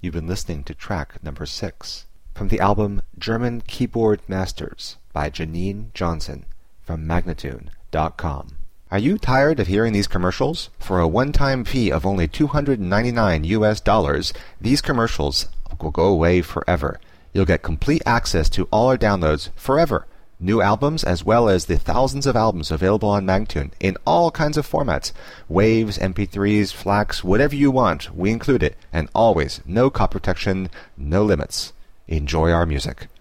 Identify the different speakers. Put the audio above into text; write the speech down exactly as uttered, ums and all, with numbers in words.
Speaker 1: You've been listening to track number six from the album German Keyboard Masters by Janine Johnson from Magnatune dot com. Are you tired of hearing these commercials? For a one-time fee of only two hundred ninety-nine U S dollars, these commercials will go away forever. You'll get complete access to all our downloads forever. New albums as well as the thousands of albums available on Magnatune in all kinds of formats. Waves, M P threes, FLACs, whatever you want, we include it. And always, no copy protection, no limits. Enjoy our music.